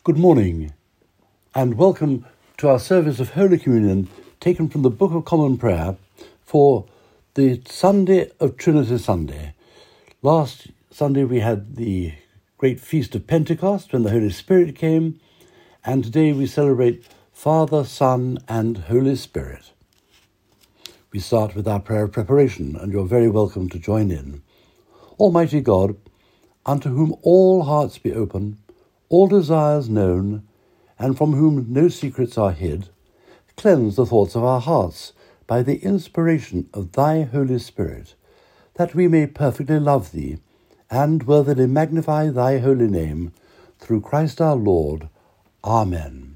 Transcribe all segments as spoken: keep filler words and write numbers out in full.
Good morning, and welcome to our service of Holy Communion taken from the Book of Common Prayer for the Sunday of Trinity Sunday. Last Sunday we had the great feast of Pentecost when the Holy Spirit came, and today we celebrate Father, Son, and Holy Spirit. We start with our prayer of preparation, and you're very welcome to join in. Almighty God, unto whom all hearts be open, all desires known, and from whom no secrets are hid, cleanse the thoughts of our hearts by the inspiration of thy Holy Spirit, that we may perfectly love thee, and worthily magnify thy holy name, through Christ our Lord. Amen.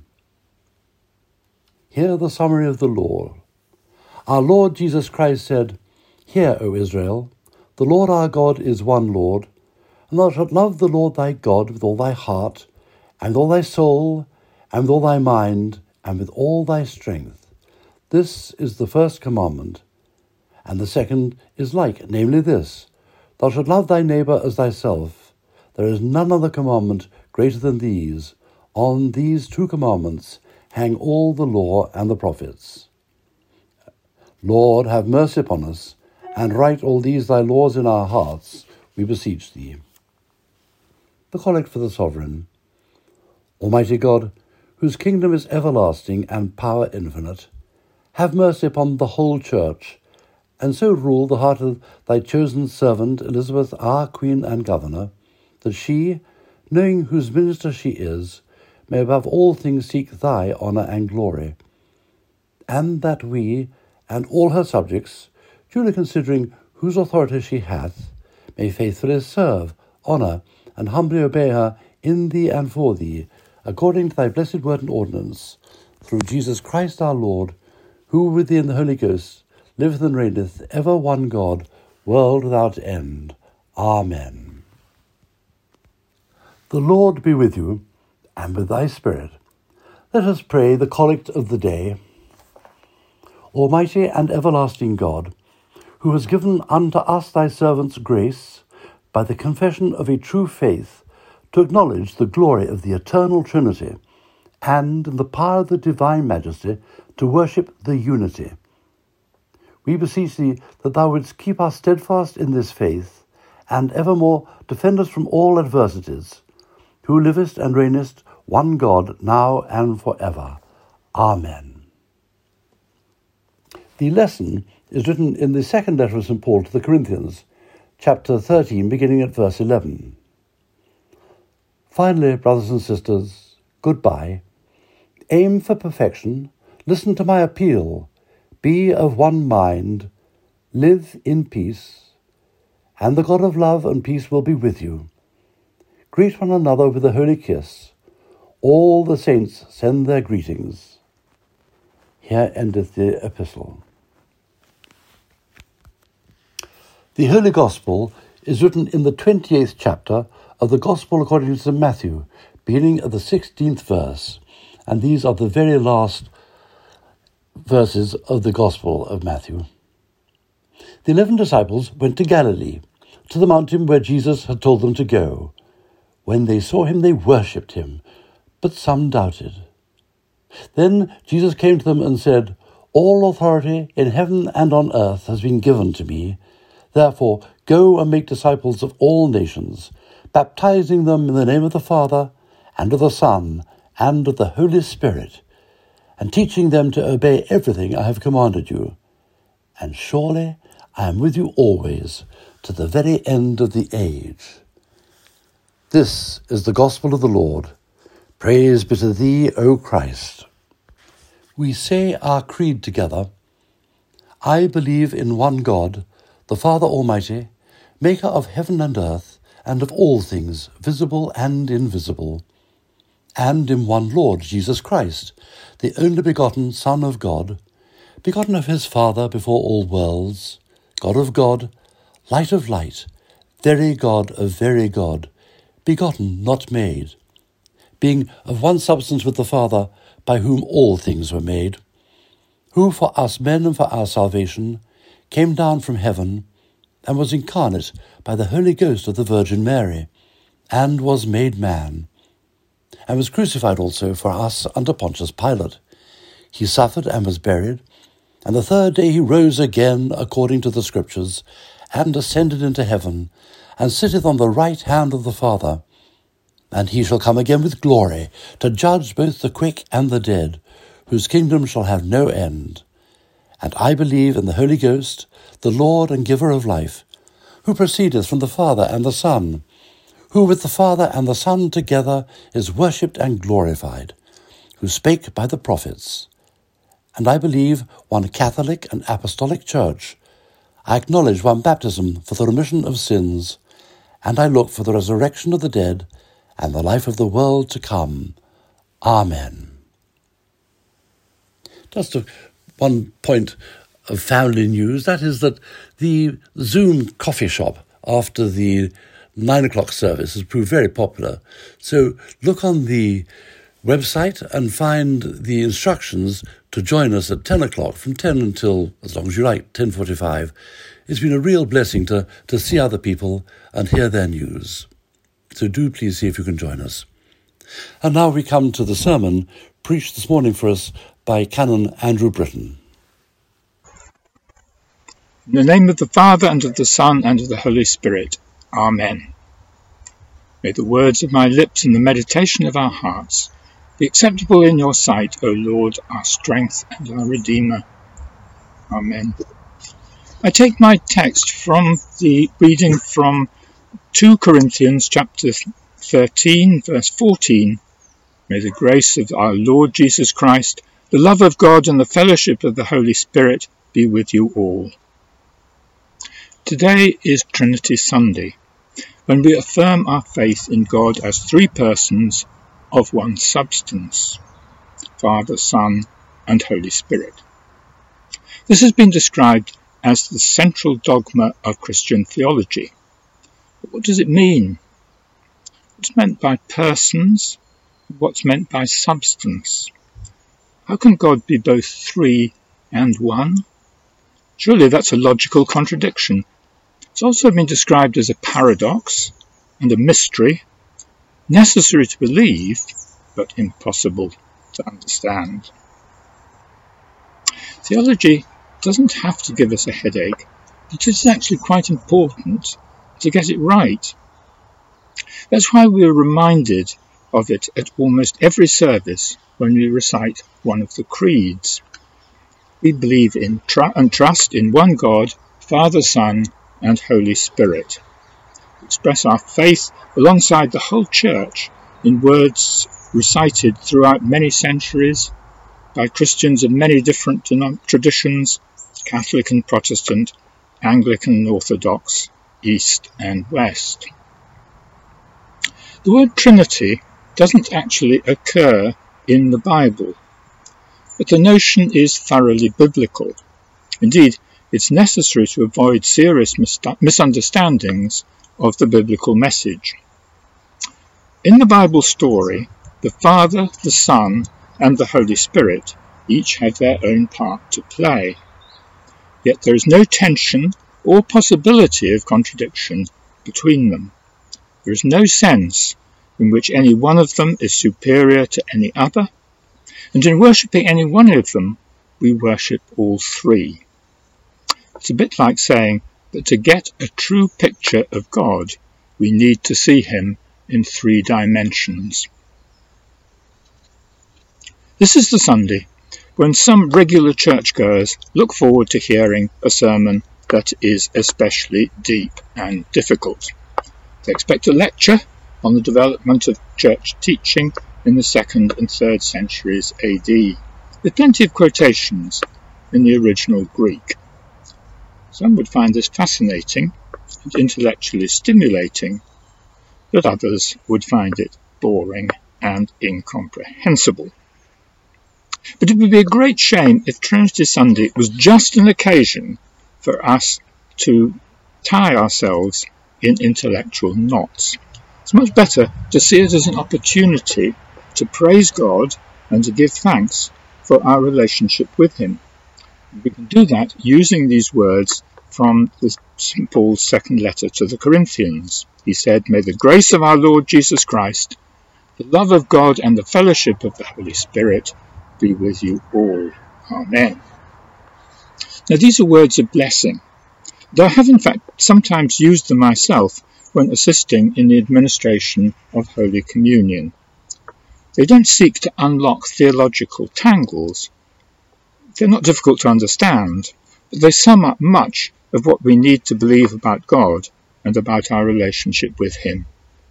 Hear the summary of the law. Our Lord Jesus Christ said, Hear, O Israel, the Lord our God is one Lord, and thou shalt love the Lord thy God with all thy heart, and with all thy soul, and with all thy mind, and with all thy strength. This is the first commandment. And the second is like, namely this, Thou shalt love thy neighbour as thyself. There is none other commandment greater than these. On these two commandments hang all the law and the prophets. Lord, have mercy upon us, and write all these thy laws in our hearts, we beseech thee. The Collect for the Sovereign. Almighty God, whose kingdom is everlasting and power infinite, have mercy upon the whole Church, and so rule the heart of thy chosen servant Elizabeth, our Queen and Governor, that she, knowing whose minister she is, may above all things seek thy honour and glory, and that we, and all her subjects, duly considering whose authority she hath, may faithfully serve, honour, and humbly obey her in thee and for thee, according to thy blessed word and ordinance, through Jesus Christ our Lord, who with thee in the Holy Ghost liveth and reigneth, ever one God, world without end. Amen. The Lord be with you, and with thy spirit. Let us pray the Collect of the day. Almighty and everlasting God, who has given unto us thy servants grace, by the confession of a true faith, to acknowledge the glory of the eternal Trinity, and in the power of the divine majesty, to worship the unity. We beseech thee that thou wouldst keep us steadfast in this faith, and evermore defend us from all adversities, who livest and reignest one God, now and for ever. Amen. The lesson is written in the second letter of Saint Paul to the Corinthians, chapter thirteen, beginning at verse eleven. Finally, brothers and sisters, goodbye. Aim for perfection, listen to my appeal, be of one mind, live in peace, and the God of love and peace will be with you. Greet one another with a holy kiss. All the saints send their greetings. Here endeth the epistle. The Holy Gospel is written in the twenty-eighth chapter of the Gospel according to Saint Matthew, beginning at the sixteenth verse, and these are the very last verses of the Gospel of Matthew. The eleven disciples went to Galilee, to the mountain where Jesus had told them to go. When they saw him, they worshipped him, but some doubted. Then Jesus came to them and said, All authority in heaven and on earth has been given to me. Therefore, go and make disciples of all nations, baptizing them in the name of the Father, and of the Son, and of the Holy Spirit, and teaching them to obey everything I have commanded you. And surely I am with you always, to the very end of the age. This is the Gospel of the Lord. Praise be to thee, O Christ. We say our creed together. I believe in one God, the Father Almighty, maker of heaven and earth, and of all things, visible and invisible, and in one Lord Jesus Christ, the only begotten Son of God, begotten of his Father before all worlds, God of God, light of light, very God of very God, begotten, not made, being of one substance with the Father, by whom all things were made, who for us men and for our salvation came down from heaven, and was incarnate by the Holy Ghost of the Virgin Mary, and was made man, and was crucified also for us under Pontius Pilate. He suffered and was buried, and the third day he rose again according to the Scriptures, and ascended into heaven, and sitteth on the right hand of the Father. And he shall come again with glory, to judge both the quick and the dead, whose kingdom shall have no end. And I believe in the Holy Ghost, the Lord and giver of life, who proceedeth from the Father and the Son, who with the Father and the Son together is worshipped and glorified, who spake by the prophets. And I believe one Catholic and Apostolic Church. I acknowledge one baptism for the remission of sins, and I look for the resurrection of the dead and the life of the world to come. Amen. Just a, one point of family news, that is that the Zoom coffee shop after the nine o'clock service has proved very popular. So look on the website and find the instructions to join us at ten o'clock, from ten until, as long as you like, ten forty-five. It's been a real blessing to, to see other people and hear their news. So do please see if you can join us. And now we come to the sermon preached this morning for us by Canon Andrew Britton. In the name of the Father, and of the Son, and of the Holy Spirit. Amen. May the words of my lips and the meditation of our hearts be acceptable in your sight, O Lord, our strength and our Redeemer. Amen. I take my text from the reading from Second Corinthians chapter thirteen, verse fourteen. May the grace of our Lord Jesus Christ, the love of God, and the fellowship of the Holy Spirit be with you all. Today is Trinity Sunday, when we affirm our faith in God as three persons of one substance, Father, Son, and Holy Spirit. This has been described as the central dogma of Christian theology. But what does it mean? What's meant by persons? What's meant by substance? How can God be both three and one? Surely that's a logical contradiction. It's also been described as a paradox and a mystery, necessary to believe, but impossible to understand. Theology doesn't have to give us a headache, but it's actually quite important to get it right. That's why we're reminded of it at almost every service when we recite one of the creeds. We believe in tr- and trust in one God, Father, Son, and Holy Spirit. We express our faith alongside the whole Church in words recited throughout many centuries by Christians of many different traditions, Catholic and Protestant, Anglican and Orthodox, East and West. The word Trinity doesn't actually occur in the Bible, but the notion is thoroughly biblical. Indeed, it's necessary to avoid serious mis- misunderstandings of the biblical message. In the Bible story, the Father, the Son, and the Holy Spirit each have their own part to play. Yet there is no tension or possibility of contradiction between them. There is no sense in which any one of them is superior to any other, and in worshipping any one of them, we worship all three. It's a bit like saying that to get a true picture of God, we need to see him in three dimensions. This is the Sunday when some regular churchgoers look forward to hearing a sermon that is especially deep and difficult. They expect a lecture on the development of church teaching in the second and third centuries A D, with plenty of quotations in the original Greek. Some would find this fascinating and intellectually stimulating, but others would find it boring and incomprehensible. But it would be a great shame if Trinity Sunday was just an occasion for us to tie ourselves in intellectual knots. It's much better to see it as an opportunity to praise God and to give thanks for our relationship with him. We can do that using these words from the Saint Paul's second letter to the Corinthians. He said, "May the grace of our Lord Jesus Christ, The love of God and the fellowship of the Holy Spirit be with you all. Amen. Now these are words of blessing, though I have in fact sometimes used them myself when assisting in the administration of Holy Communion. They don't seek to unlock theological tangles. They're not difficult to understand, but they sum up much of what we need to believe about God and about our relationship with Him.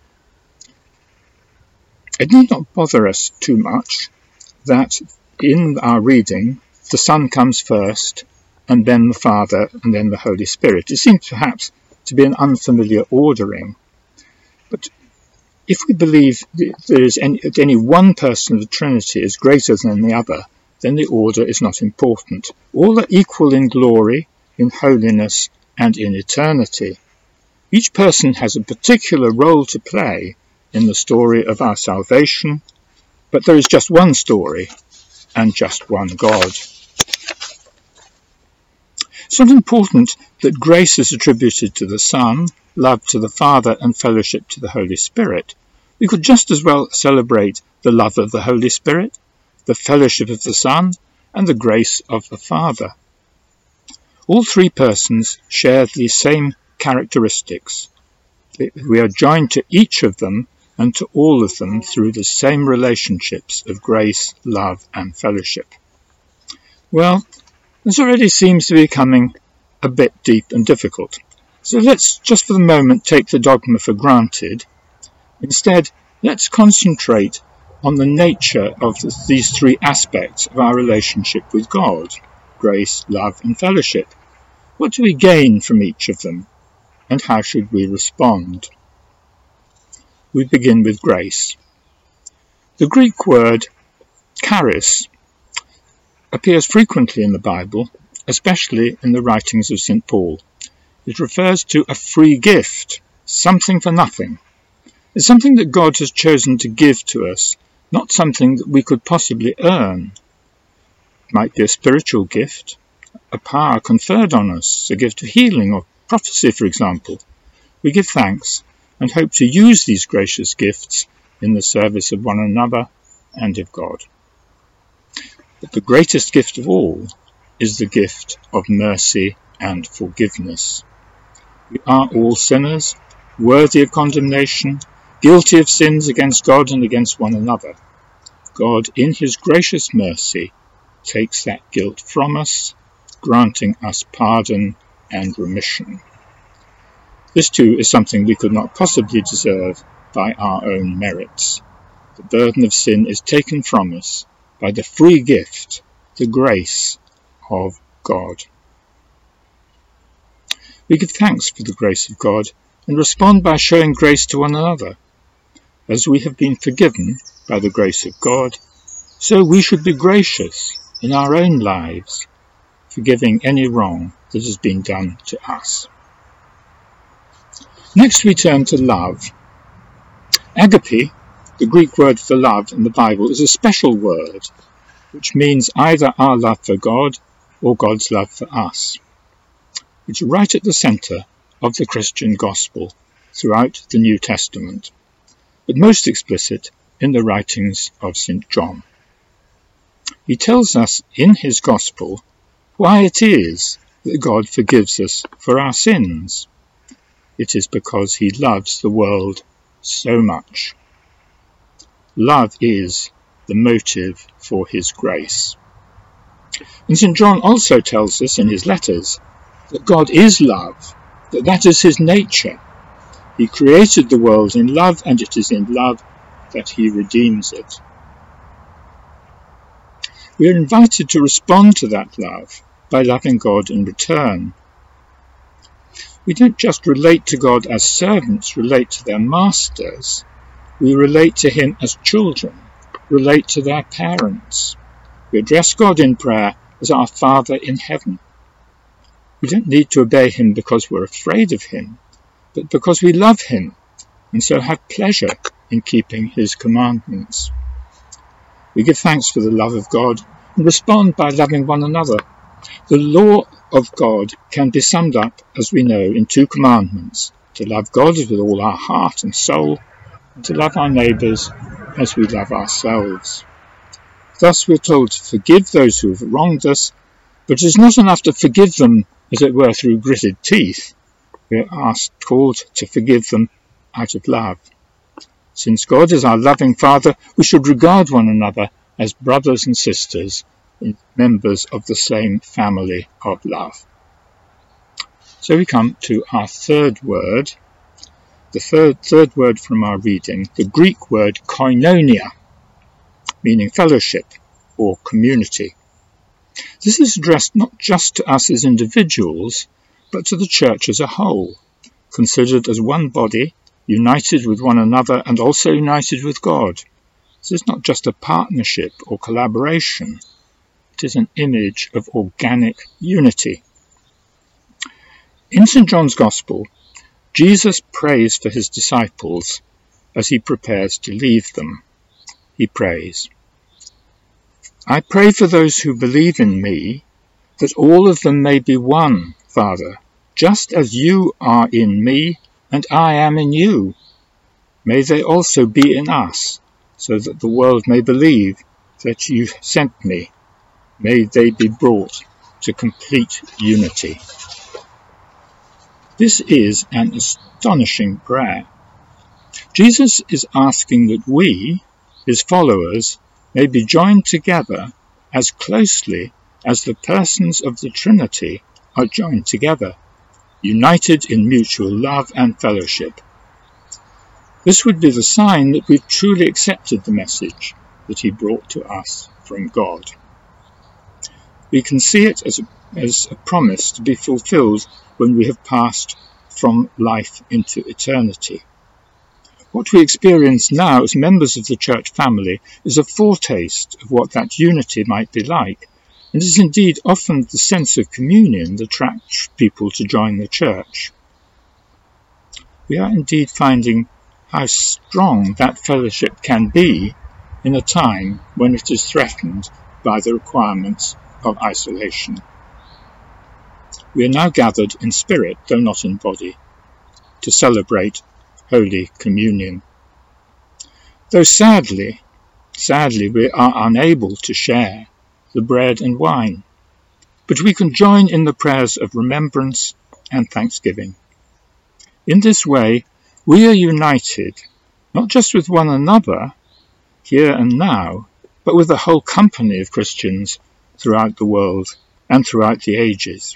It need not bother us too much that in our reading the Son comes first, and then the Father, and then the Holy Spirit. It seems perhaps to be an unfamiliar ordering, but if we believe that there is any, that any one person of the Trinity is greater than the other, then the order is not important. All are equal in glory, in holiness, and in eternity. Each person has a particular role to play in the story of our salvation, but there is just one story and just one God. It's not important that grace is attributed to the Son, love to the Father, and fellowship to the Holy Spirit. We could just as well celebrate the love of the Holy Spirit, the fellowship of the Son, and the grace of the Father. All three persons share the same characteristics. We are joined to each of them and to all of them through the same relationships of grace, love, and fellowship. Well, this already seems to be becoming a bit deep and difficult. So let's just for the moment take the dogma for granted. Instead, let's concentrate on the nature of the, these three aspects of our relationship with God: grace, love, and fellowship. What do we gain from each of them, and how should we respond? We begin with grace. The Greek word charis appears frequently in the Bible, especially in the writings of Saint Paul. It refers to a free gift, something for nothing. It's something that God has chosen to give to us, not something that we could possibly earn. It might be a spiritual gift, a power conferred on us, a gift of healing or prophecy, for example. We give thanks and hope to use these gracious gifts in the service of one another and of God. But the greatest gift of all is the gift of mercy and forgiveness. We are all sinners, worthy of condemnation, guilty of sins against God and against one another. God, in his gracious mercy, takes that guilt from us, granting us pardon and remission. This too is something we could not possibly deserve by our own merits. The burden of sin is taken from us by the free gift, the grace of God. We give thanks for the grace of God and respond by showing grace to one another. As we have been forgiven by the grace of God, so we should be gracious in our own lives, forgiving any wrong that has been done to us. Next we turn to love. Agape, the Greek word for love in the Bible, is a special word which means either our love for God or God's love for us. It's right at the centre of the Christian gospel throughout the New Testament, but most explicit in the writings of Saint John. He tells us in his gospel why it is that God forgives us for our sins. It is because he loves the world so much. Love is the motive for his grace. And Saint John also tells us in his letters that God is love, that that is his nature. He created the world in love, and it is in love that he redeems it. We are invited to respond to that love by loving God in return. We don't just relate to God as servants relate to their masters. We relate to him as children relate to their parents. We address God in prayer as our Father in heaven. We don't need to obey him because we're afraid of him, but because we love him and so have pleasure in keeping his commandments. We give thanks for the love of God and respond by loving one another. The law of God can be summed up, as we know, in two commandments: to love God with all our heart and soul, and to love our neighbours as we love ourselves. Thus we're told to forgive those who have wronged us, but it's not enough to forgive them, as it were, through gritted teeth. We're asked, called to forgive them out of love. Since God is our loving Father, we should regard one another as brothers and sisters, members of the same family of love. So we come to our third word, the third, third word from our reading, the Greek word koinonia, meaning fellowship or community. This is addressed not just to us as individuals, but to the church as a whole, considered as one body, united with one another and also united with God. This is not just a partnership or collaboration, it is an image of organic unity. In Saint John's Gospel, Jesus prays for his disciples as he prepares to leave them. He prays, "I pray for those who believe in me, that all of them may be one, Father, just as you are in me and I am in you. May they also be in us, so that the world may believe that you sent me. May they be brought to complete unity." This is an astonishing prayer. Jesus is asking that we, his followers, may be joined together as closely as the persons of the Trinity are joined together, united in mutual love and fellowship. This would be the sign that we've truly accepted the message that he brought to us from God. We can see it as a, as a promise to be fulfilled when we have passed from life into eternity. What we experience now as members of the church family is a foretaste of what that unity might be like, and is indeed often the sense of communion that attracts people to join the church. We are indeed finding how strong that fellowship can be in a time when it is threatened by the requirements of isolation. We are now gathered in spirit, though not in body, to celebrate Holy Communion. Though sadly, sadly we are unable to share the bread and wine, but we can join in the prayers of remembrance and thanksgiving. In this way, we are united, not just with one another, here and now, but with the whole company of Christians throughout the world and throughout the ages.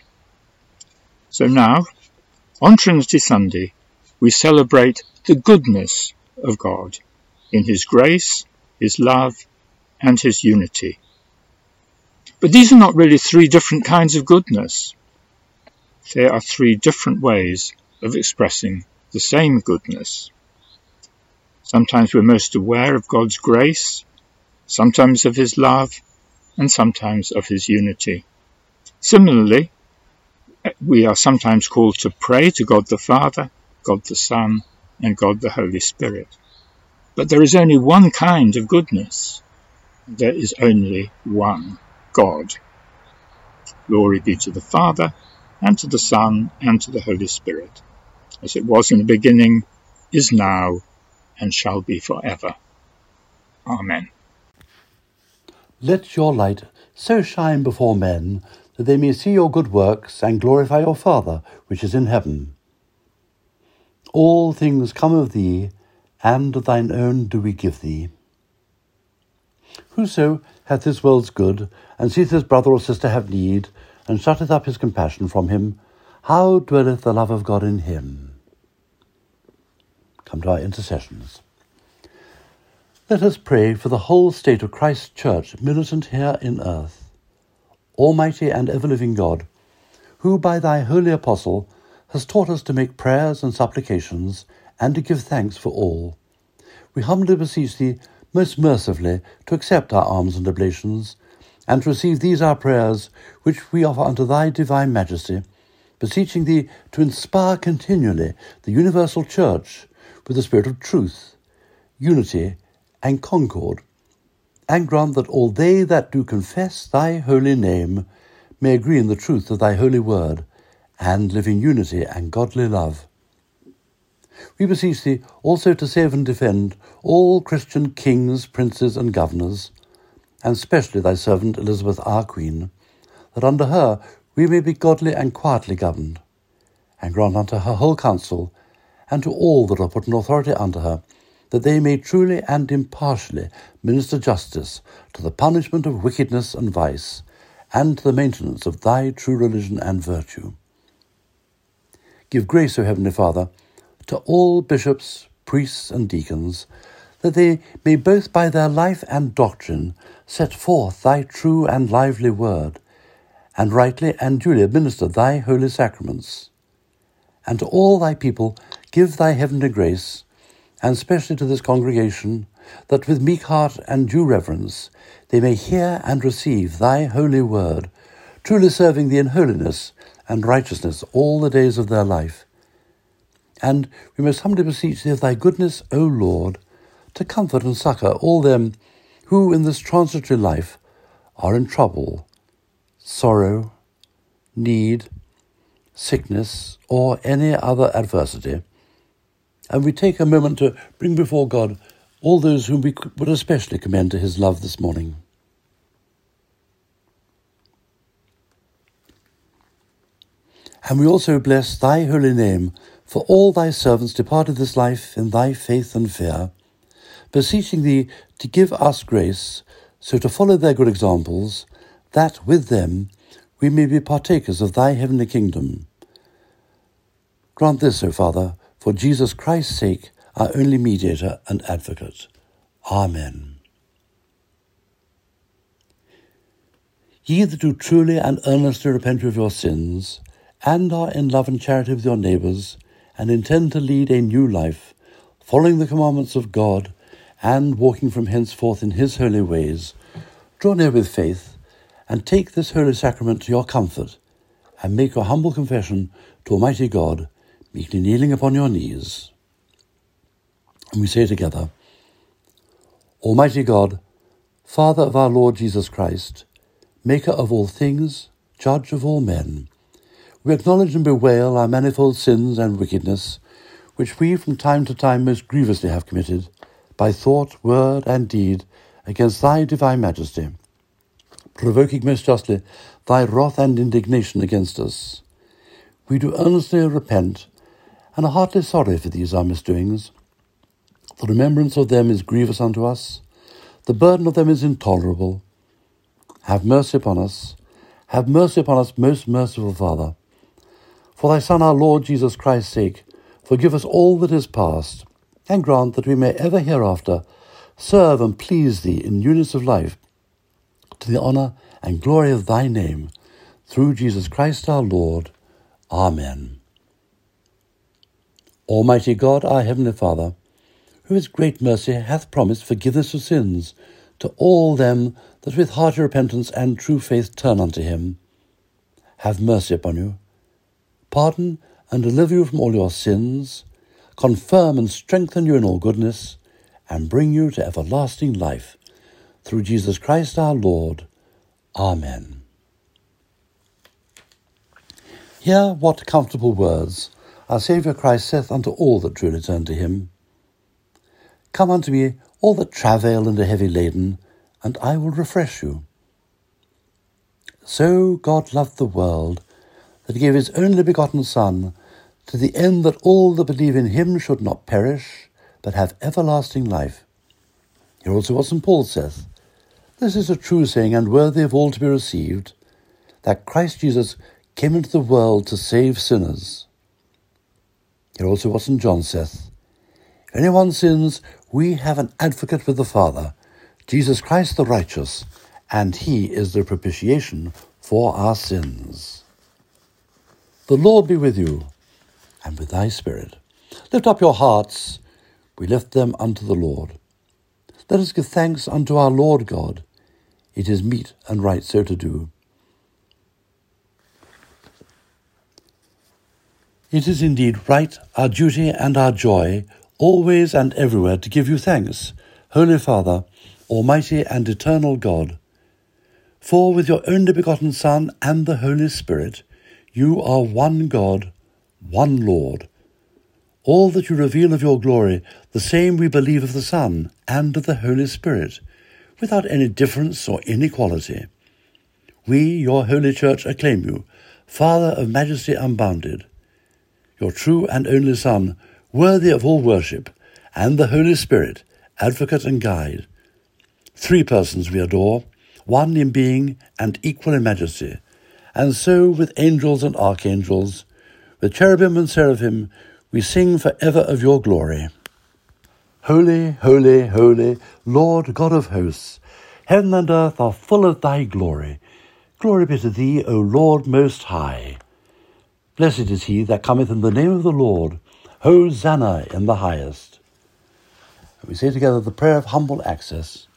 So now, on Trinity Sunday, we celebrate the goodness of God in his grace, his love, and his unity. But these are not really three different kinds of goodness. They are three different ways of expressing the same goodness. Sometimes we're most aware of God's grace, sometimes of his love, and sometimes of his unity. Similarly, we are sometimes called to pray to God the Father, God the Son, and God the Holy Spirit. But there is only one kind of goodness. There is only one God. Glory be to the Father, and to the Son, and to the Holy Spirit, as it was in the beginning, is now, and shall be forever. Amen. Let your light so shine before men, that they may see your good works and glorify your Father which is in heaven. All things come of thee, and of thine own do we give thee. Whoso hath this world's good, and seeth his brother or sister have need, and shutteth up his compassion from him, how dwelleth the love of God in him? Come to our intercessions. Let us pray for the whole state of Christ's church militant here in earth. Almighty and ever-living God, who by thy holy apostle hast taught us to make prayers and supplications, and to give thanks for all, we humbly beseech thee most mercifully to accept our alms and oblations, and to receive these our prayers, which we offer unto thy divine majesty, beseeching thee to inspire continually the universal church with the spirit of truth, unity, and concord, and grant that all they that do confess thy holy name may agree in the truth of thy holy word, and live in unity and godly love. We beseech thee also to save and defend all Christian kings, princes, and governors, and specially thy servant Elizabeth our Queen, that under her we may be godly and quietly governed, and grant unto her whole council, and to all that are put in authority under her, that they may truly and impartially minister justice to the punishment of wickedness and vice, and to the maintenance of thy true religion and virtue. Give grace, O Heavenly Father, to all bishops, priests, and deacons, that they may both by their life and doctrine set forth thy true and lively word, and rightly and duly administer thy holy sacraments. And to all thy people give thy heavenly grace, and specially to this congregation, that with meek heart and due reverence they may hear and receive thy holy word, truly serving thee in holiness and righteousness all the days of their life. And we most humbly beseech thee of thy goodness, O Lord, to comfort and succour all them who in this transitory life are in trouble, sorrow, need, sickness, or any other adversity. And we take a moment to bring before God all those whom we would especially commend to his love this morning. And we also bless thy holy name for all thy servants departed this life in thy faith and fear, beseeching thee to give us grace, so to follow their good examples, that with them we may be partakers of thy heavenly kingdom. Grant this, O Father, for Jesus Christ's sake, our only mediator and advocate. Amen. Ye that do truly and earnestly repent of your sins, and are in love and charity with your neighbours, and intend to lead a new life, following the commandments of God, and walking from henceforth in his holy ways, draw near with faith, and take this holy sacrament to your comfort, and make your humble confession to Almighty God, meekly kneeling upon your knees. And we say together, Almighty God, Father of our Lord Jesus Christ, maker of all things, judge of all men, we acknowledge and bewail our manifold sins and wickedness, which we from time to time most grievously have committed, by thought, word, and deed, against thy divine majesty, provoking most justly thy wrath and indignation against us. We do earnestly repent, and are heartily sorry for these our misdoings. The remembrance of them is grievous unto us, the burden of them is intolerable. Have mercy upon us, have mercy upon us, most merciful Father. For thy Son, our Lord Jesus Christ's sake, forgive us all that is past, and grant that we may ever hereafter serve and please thee in newness of life, to the honour and glory of thy name, through Jesus Christ our Lord. Amen. Almighty God, our heavenly Father, who with great mercy hath promised forgiveness of sins to all them that with hearty repentance and true faith turn unto him, have mercy upon you, pardon and deliver you from all your sins, confirm and strengthen you in all goodness, and bring you to everlasting life, through Jesus Christ our Lord. Amen. Hear what comfortable words our Saviour Christ saith unto all that truly turn to him. Come unto me, all that travail and are heavy laden, and I will refresh you. So God loved the world, that he gave his only begotten Son, to the end that all that believe in him should not perish, but have everlasting life. Here also what Saint Paul saith, This is a true saying and worthy of all to be received, that Christ Jesus came into the world to save sinners. Here also what Saint John saith, If anyone sins, we have an advocate with the Father, Jesus Christ the righteous, and he is the propitiation for our sins. The Lord be with you, and with thy spirit. Lift up your hearts, we lift them unto the Lord. Let us give thanks unto our Lord God. It is meet and right so to do. It is indeed right, our duty and our joy, always and everywhere to give you thanks, Holy Father, Almighty and eternal God. For with your only begotten Son and the Holy Spirit, you are one God, one Lord, All that you reveal of your glory, the same we believe of the Son and of the Holy Spirit, without any difference or inequality. We, your holy church, acclaim you, Father of majesty unbounded, your true and only Son, worthy of all worship, and the Holy Spirit, advocate and guide. Three persons we adore, one in being and equal in majesty, and so with angels and archangels, with cherubim and seraphim, we sing for ever of your glory. Holy, holy, holy, Lord God of hosts, heaven and earth are full of thy glory. Glory be to thee, O Lord most high. Blessed is he that cometh in the name of the Lord. Hosanna in the highest. And we say together the prayer of humble access.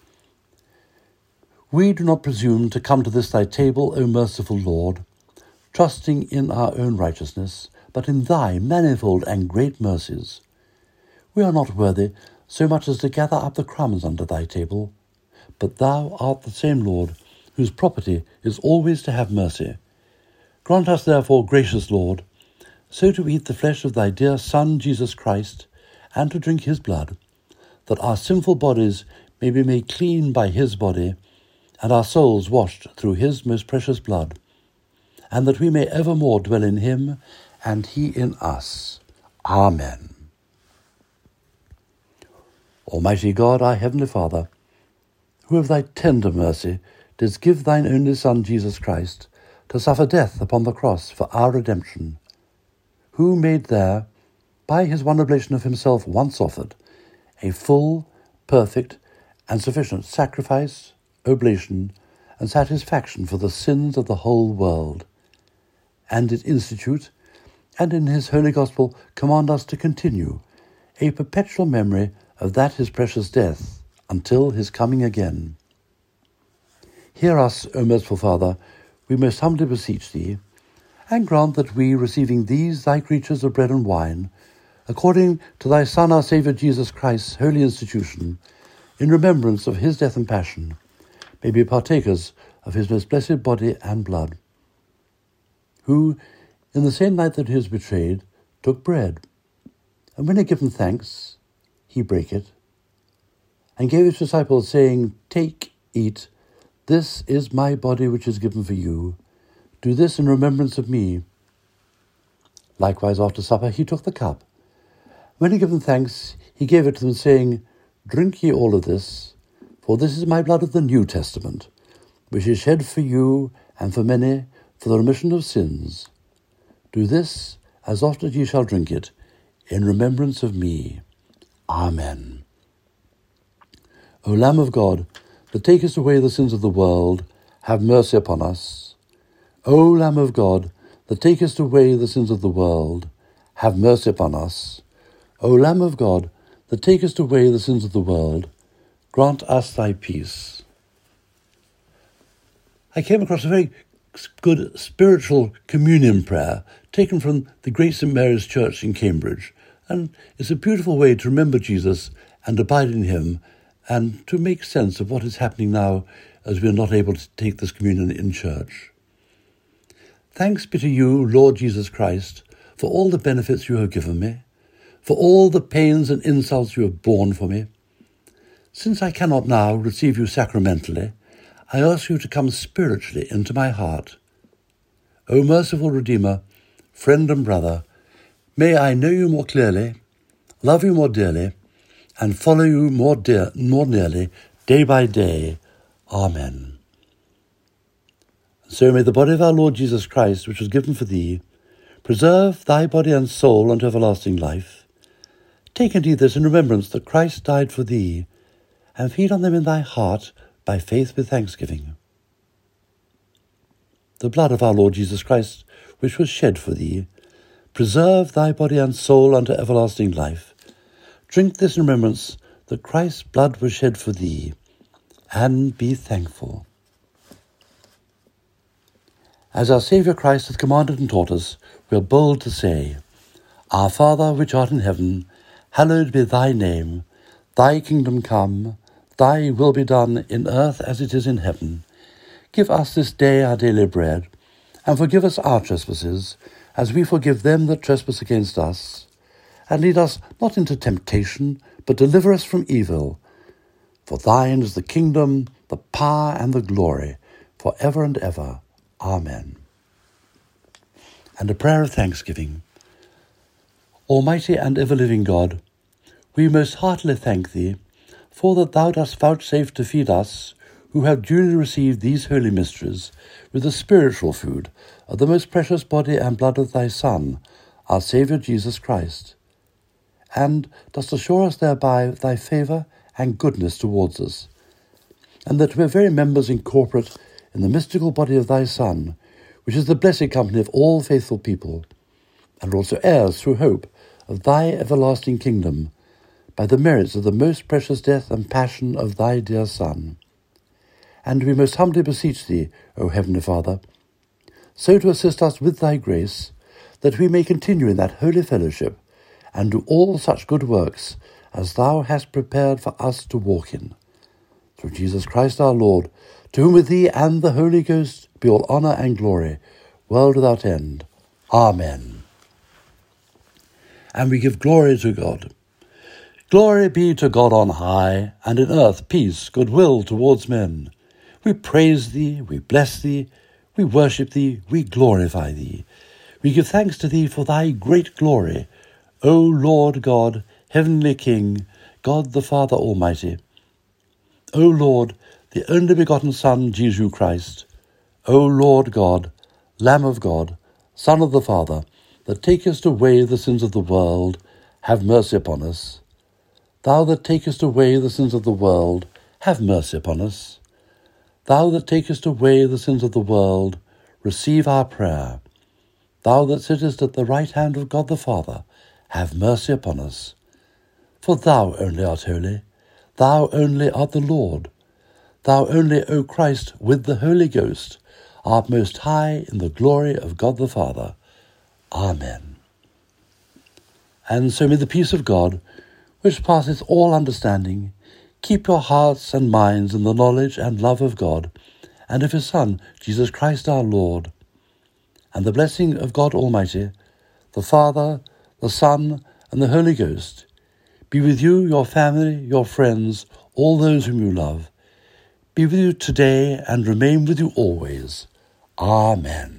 We do not presume to come to this thy table, O merciful Lord, trusting in our own righteousness, but in thy manifold and great mercies. We are not worthy so much as to gather up the crumbs under thy table, but thou art the same Lord, whose property is always to have mercy. Grant us therefore, gracious Lord, so to eat the flesh of thy dear Son, Jesus Christ, and to drink his blood, that our sinful bodies may be made clean by his body, and our souls washed through his most precious blood, and that we may evermore dwell in him, and he in us. Amen. Almighty God, our heavenly Father, who of thy tender mercy didst give thine only Son, Jesus Christ, to suffer death upon the cross for our redemption, who made there, by his one oblation of himself once offered, a full, perfect, and sufficient sacrifice, oblation, and satisfaction for the sins of the whole world, and did institute, and in his holy gospel command us to continue, a perpetual memory of that his precious death, until his coming again. Hear us, O merciful Father, we most humbly beseech thee, and grant that we, receiving these thy creatures of bread and wine, according to thy Son, our Saviour Jesus Christ's holy institution, in remembrance of his death and passion, may be partakers of his most blessed body and blood, who, in the same night that he was betrayed, took bread, and when he had given thanks, he brake it, and gave his disciples, saying, Take, eat, this is my body which is given for you. Do this in remembrance of me. Likewise after supper he took the cup. When he had given thanks, he gave it to them, saying, Drink ye all of this, for this is my blood of the New Testament, which is shed for you and for many for the remission of sins. Do this, as oft as ye shall drink it, in remembrance of me. Amen. O Lamb of God, that takest away the sins of the world, have mercy upon us. O Lamb of God, that takest away the sins of the world, have mercy upon us. O Lamb of God, that takest away the sins of the world, grant us thy peace. I came across a very good spiritual communion prayer taken from the Great Saint Mary's Church in Cambridge, and it's a beautiful way to remember Jesus and abide in him, and to make sense of what is happening now as we are not able to take this communion in church. Thanks be to you, Lord Jesus Christ, for all the benefits you have given me, for all the pains and insults you have borne for me. Since I cannot now receive you sacramentally, I ask you to come spiritually into my heart. O merciful Redeemer, friend and brother, may I know you more clearly, love you more dearly, and follow you more dear, more nearly, day by day. Amen. So may the body of our Lord Jesus Christ, which was given for thee, preserve thy body and soul unto everlasting life. Take and eat this in remembrance that Christ died for thee, and feed on them in thy heart by faith with thanksgiving. The blood of our Lord Jesus Christ, which was shed for thee, preserve thy body and soul unto everlasting life. Drink this in remembrance that Christ's blood was shed for thee, and be thankful. As our Saviour Christ hath commanded and taught us, we are bold to say, Our Father which art in heaven, hallowed be thy name. Thy kingdom come, thy will be done in earth as it is in heaven. Give us this day our daily bread, and forgive us our trespasses, as we forgive them that trespass against us. and lead us not into temptation, but deliver us from evil. For thine is the kingdom, the power, and the glory, for ever and ever. Amen. And a prayer of thanksgiving. Almighty and ever-living God, we most heartily thank thee, for that thou dost vouchsafe to feed us, who have duly received these holy mysteries, with the spiritual food of the most precious body and blood of thy Son, our Saviour Jesus Christ, and dost assure us thereby thy favour and goodness towards us, and that we are very members incorporate in the mystical body of thy Son, which is the blessed company of all faithful people, and also heirs through hope of thy everlasting kingdom, by the merits of the most precious death and passion of thy dear Son. And we most humbly beseech thee, O Heavenly Father, so to assist us with thy grace, that we may continue in that holy fellowship, and do all such good works as thou hast prepared for us to walk in. Through Jesus Christ our Lord, to whom with thee and the Holy Ghost be all honour and glory, world without end. Amen. And we give glory to God. Glory be to God on high, and in earth peace, goodwill towards men. We praise thee, we bless thee, we worship thee, we glorify thee. We give thanks to thee for thy great glory, O Lord God, heavenly King, God the Father Almighty. O Lord, the only begotten Son, Jesus Christ. O Lord God, Lamb of God, Son of the Father, that takest away the sins of the world, have mercy upon us. Thou that takest away the sins of the world, have mercy upon us. Thou that takest away the sins of the world, receive our prayer. Thou that sittest at the right hand of God the Father, have mercy upon us. For thou only art holy, thou only art the Lord. Thou only, O Christ, with the Holy Ghost, art most high in the glory of God the Father. Amen. And so may the peace of God, which passeth all understanding, keep your hearts and minds in the knowledge and love of God, and of his Son, Jesus Christ our Lord. And the blessing of God Almighty, the Father, the Son, and the Holy Ghost, be with you, your family, your friends, all those whom you love, be with you today and remain with you always. Amen.